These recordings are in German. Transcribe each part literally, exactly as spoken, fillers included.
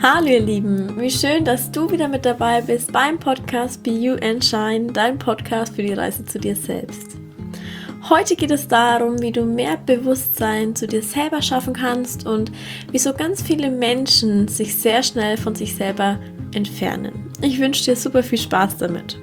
Hallo ihr Lieben, wie schön, dass du wieder mit dabei bist beim Podcast Be You and Shine, dein Podcast für die Reise zu dir selbst. Heute geht es darum, wie du mehr Bewusstsein zu dir selber schaffen kannst und wieso ganz viele Menschen sich sehr schnell von sich selber entfernen. Ich wünsche dir super viel Spaß damit.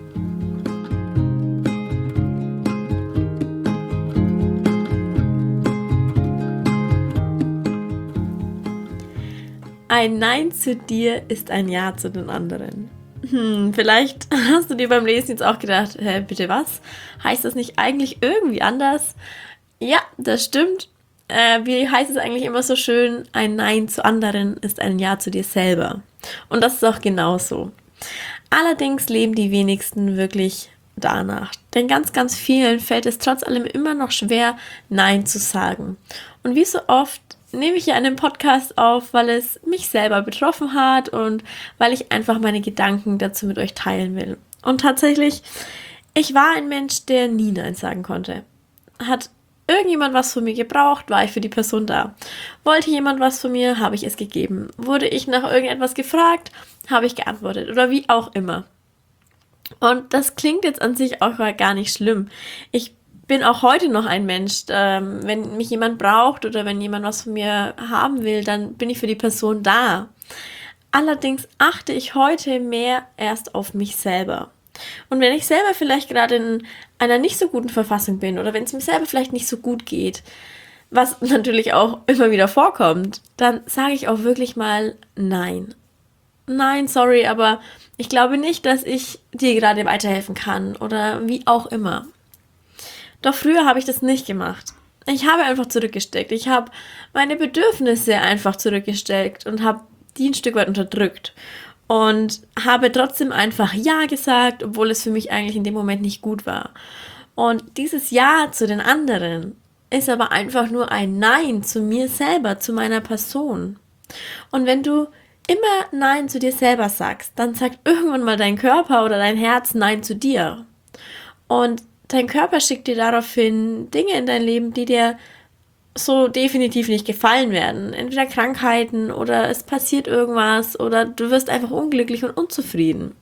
Ein Nein zu dir ist ein Ja zu den anderen. Hm, vielleicht hast du dir beim Lesen jetzt auch gedacht, hä, bitte was? Heißt das nicht eigentlich irgendwie anders? Ja, das stimmt. Äh, wie heißt es eigentlich immer so schön? Ein Nein zu anderen ist ein Ja zu dir selber. Und das ist auch genauso. Allerdings leben die wenigsten wirklich danach. Denn ganz, ganz vielen fällt es trotz allem immer noch schwer, Nein zu sagen. Und wie so oft nehme ich hier einen Podcast auf, weil es mich selber betroffen hat und weil ich einfach meine Gedanken dazu mit euch teilen will. Und tatsächlich, ich war ein Mensch, der nie Nein sagen konnte. Hat irgendjemand was von mir gebraucht, war ich für die Person da. Wollte jemand was von mir, habe ich es gegeben. Wurde ich nach irgendetwas gefragt, habe ich geantwortet oder wie auch immer. Und das klingt jetzt an sich auch gar nicht schlimm. Ich bin auch heute noch ein Mensch, ähm, wenn mich jemand braucht oder wenn jemand was von mir haben will, dann bin ich für die Person da. Allerdings achte ich heute mehr erst auf mich selber. Und wenn ich selber vielleicht gerade in einer nicht so guten Verfassung bin oder wenn es mir selber vielleicht nicht so gut geht, was natürlich auch immer wieder vorkommt, dann sage ich auch wirklich mal Nein. Nein, sorry, aber ich glaube nicht, dass ich dir gerade weiterhelfen kann oder wie auch immer. Doch früher habe ich das nicht gemacht. Ich habe einfach zurückgesteckt. Ich habe meine Bedürfnisse einfach zurückgesteckt und habe die ein Stück weit unterdrückt. Und habe trotzdem einfach Ja gesagt, obwohl es für mich eigentlich in dem Moment nicht gut war. Und dieses Ja zu den anderen ist aber einfach nur ein Nein zu mir selber, zu meiner Person. Und wenn du immer Nein zu dir selber sagst, dann sagt irgendwann mal dein Körper oder dein Herz Nein zu dir. Und dein Körper schickt dir daraufhin Dinge in dein Leben, die dir so definitiv nicht gefallen werden. Entweder Krankheiten oder es passiert irgendwas oder du wirst einfach unglücklich und unzufrieden.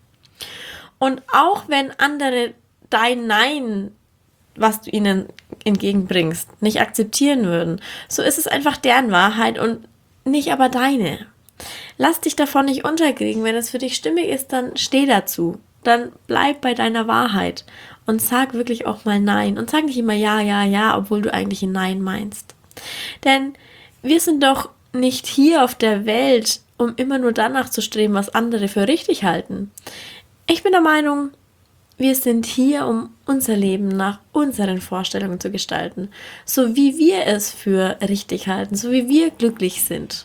Und auch wenn andere dein Nein, was du ihnen entgegenbringst, nicht akzeptieren würden, so ist es einfach deren Wahrheit und nicht aber deine. Lass dich davon nicht unterkriegen. Wenn es für dich stimmig ist, dann steh dazu. Dann bleib bei deiner Wahrheit und sag wirklich auch mal Nein. Und sag nicht immer Ja, Ja, Ja, obwohl du eigentlich ein Nein meinst. Denn wir sind doch nicht hier auf der Welt, um immer nur danach zu streben, was andere für richtig halten. Ich bin der Meinung, wir sind hier, um unser Leben nach unseren Vorstellungen zu gestalten. So wie wir es für richtig halten, so wie wir glücklich sind.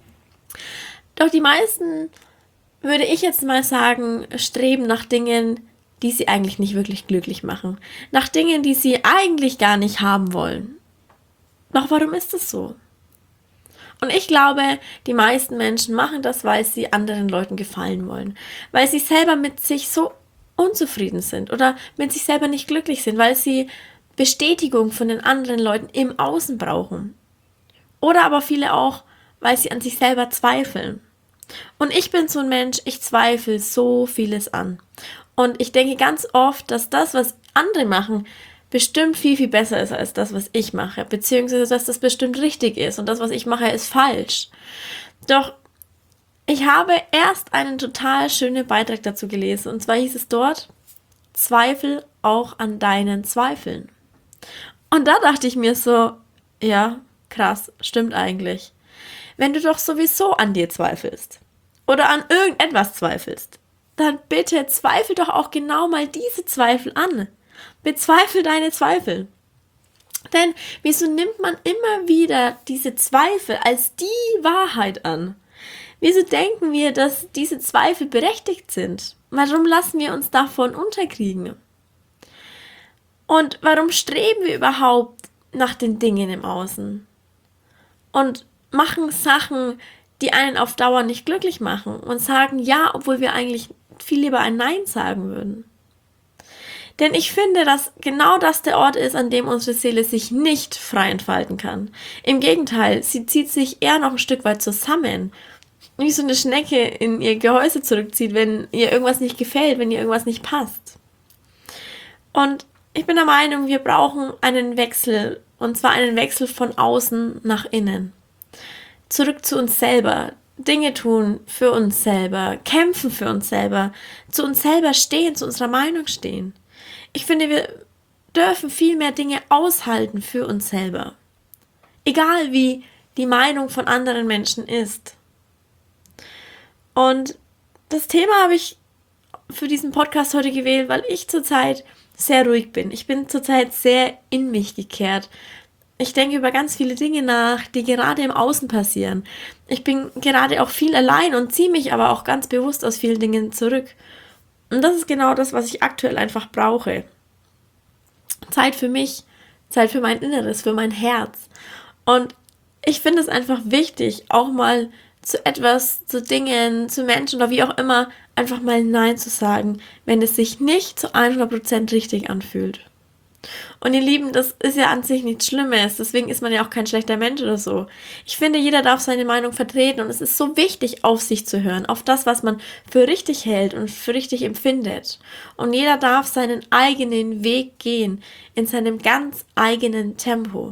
Doch die meisten, würde ich jetzt mal sagen, streben nach Dingen, die sie eigentlich nicht wirklich glücklich machen. Nach Dingen, die sie eigentlich gar nicht haben wollen. Doch warum ist das so? Und ich glaube, die meisten Menschen machen das, weil sie anderen Leuten gefallen wollen. Weil sie selber mit sich so unzufrieden sind oder mit sich selber nicht glücklich sind, weil sie Bestätigung von den anderen Leuten im Außen brauchen. Oder aber viele auch, weil sie an sich selber zweifeln. Und ich bin so ein Mensch, ich zweifle so vieles an. Und ich denke ganz oft, dass das, was andere machen, bestimmt viel, viel besser ist als das, was ich mache. Beziehungsweise, dass das bestimmt richtig ist und das, was ich mache, ist falsch. Doch ich habe erst einen total schönen Beitrag dazu gelesen. Und zwar hieß es dort, Zweifel auch an deinen Zweifeln. Und da dachte ich mir so, ja, krass, stimmt eigentlich. Wenn du doch sowieso an dir zweifelst oder an irgendetwas zweifelst, dann bitte zweifel doch auch genau mal diese Zweifel an. Bezweifel deine Zweifel. Denn wieso nimmt man immer wieder diese Zweifel als die Wahrheit an? Wieso denken wir, dass diese Zweifel berechtigt sind? Warum lassen wir uns davon unterkriegen? Und warum streben wir überhaupt nach den Dingen im Außen? Und machen Sachen, die einen auf Dauer nicht glücklich machen und sagen Ja, obwohl wir eigentlich viel lieber ein Nein sagen würden. Denn ich finde, dass genau das der Ort ist, an dem unsere Seele sich nicht frei entfalten kann. Im Gegenteil, sie zieht sich eher noch ein Stück weit zusammen. wie so eine Schnecke in ihr Gehäuse zurückzieht, wenn ihr irgendwas nicht gefällt, wenn ihr irgendwas nicht passt. Und ich bin der Meinung, wir brauchen einen Wechsel, und zwar einen Wechsel von außen nach innen. Zurück zu uns selber, Dinge tun für uns selber, kämpfen für uns selber, zu uns selber stehen, zu unserer Meinung stehen. Ich finde, wir dürfen viel mehr Dinge aushalten für uns selber. Egal wie die Meinung von anderen Menschen ist. Und das Thema habe ich für diesen Podcast heute gewählt, weil ich zurzeit sehr ruhig bin. Ich bin zurzeit sehr in mich gekehrt. Ich denke über ganz viele Dinge nach, die gerade im Außen passieren. Ich bin gerade auch viel allein und ziehe mich aber auch ganz bewusst aus vielen Dingen zurück. Und das ist genau das, was ich aktuell einfach brauche. Zeit für mich, Zeit für mein Inneres, für mein Herz. Und ich finde es einfach wichtig, auch mal zu etwas, zu Dingen, zu Menschen oder wie auch immer, einfach mal Nein zu sagen, wenn es sich nicht zu hundert Prozent richtig anfühlt. Und ihr Lieben, das ist ja an sich nichts Schlimmes, deswegen ist man ja auch kein schlechter Mensch oder so. Ich finde, jeder darf seine Meinung vertreten und es ist so wichtig, auf sich zu hören, auf das, was man für richtig hält und für richtig empfindet. Und jeder darf seinen eigenen Weg gehen, in seinem ganz eigenen Tempo.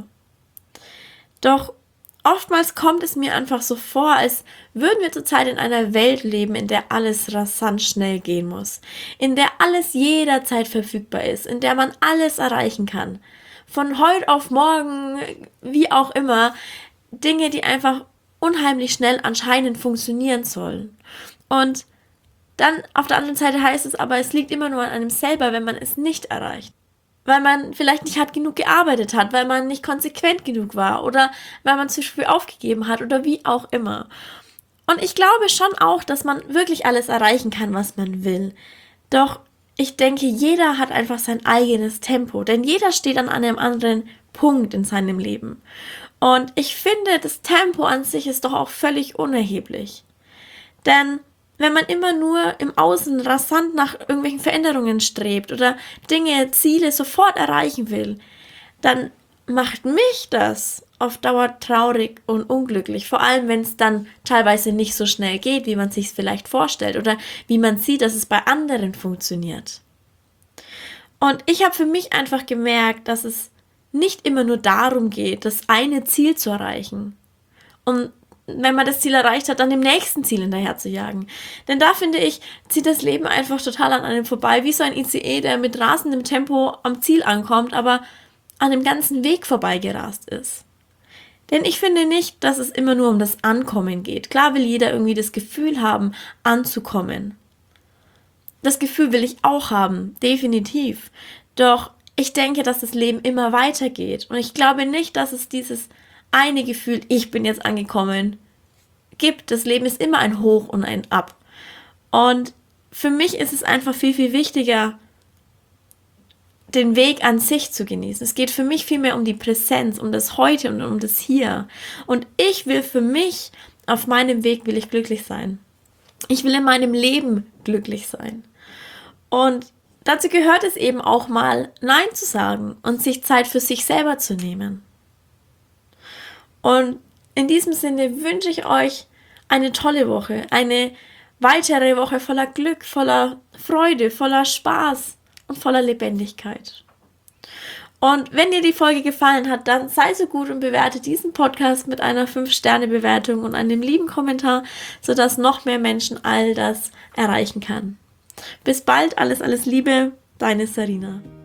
Doch oftmals kommt es mir einfach so vor, als würden wir zurzeit in einer Welt leben, in der alles rasant schnell gehen muss, in der alles jederzeit verfügbar ist, in der man alles erreichen kann. Von heute auf morgen, wie auch immer, Dinge, die einfach unheimlich schnell anscheinend funktionieren sollen. Und dann auf der anderen Seite heißt es aber, es liegt immer nur an einem selber, wenn man es nicht erreicht. Weil man vielleicht nicht hart genug gearbeitet hat, weil man nicht konsequent genug war oder weil man zu früh aufgegeben hat oder wie auch immer. Und ich glaube schon auch, dass man wirklich alles erreichen kann, was man will. Doch ich denke, jeder hat einfach sein eigenes Tempo, denn jeder steht an einem anderen Punkt in seinem Leben. Und ich finde, das Tempo an sich ist doch auch völlig unerheblich. Denn wenn man immer nur im Außen rasant nach irgendwelchen Veränderungen strebt oder Dinge, Ziele sofort erreichen will, dann macht mich das auf Dauer traurig und unglücklich. Vor allem, wenn es dann teilweise nicht so schnell geht, wie man sich es vielleicht vorstellt oder wie man sieht, dass es bei anderen funktioniert. Und ich habe für mich einfach gemerkt, dass es nicht immer nur darum geht, das eine Ziel zu erreichen. Und wenn man das Ziel erreicht hat, dann dem nächsten Ziel hinterher zu jagen. Denn da, finde ich, zieht das Leben einfach total an einem vorbei, wie so ein I C E, der mit rasendem Tempo am Ziel ankommt, aber an dem ganzen Weg vorbeigerast ist. Denn ich finde nicht, dass es immer nur um das Ankommen geht. Klar will jeder irgendwie das Gefühl haben, anzukommen. Das Gefühl will ich auch haben, definitiv. Doch ich denke, dass das Leben immer weitergeht. Und ich glaube nicht, dass es dieses eine Gefühl, ich bin jetzt angekommen, gibt. Das Leben ist immer ein Hoch und ein Ab. Und für mich ist es einfach viel, viel wichtiger, den Weg an sich zu genießen. Es geht für mich viel mehr um die Präsenz, um das Heute und um das Hier. Und ich will für mich, auf meinem Weg will ich glücklich sein. Ich will in meinem Leben glücklich sein. Und dazu gehört es eben auch mal, Nein zu sagen und sich Zeit für sich selber zu nehmen. Und in diesem Sinne wünsche ich euch eine tolle Woche, eine weitere Woche voller Glück, voller Freude, voller Spaß und voller Lebendigkeit. Und wenn dir die Folge gefallen hat, dann sei so gut und bewerte diesen Podcast mit einer fünf Sterne Bewertung und einem lieben Kommentar, sodass noch mehr Menschen all das erreichen kann. Bis bald, alles, alles Liebe, deine Sarina.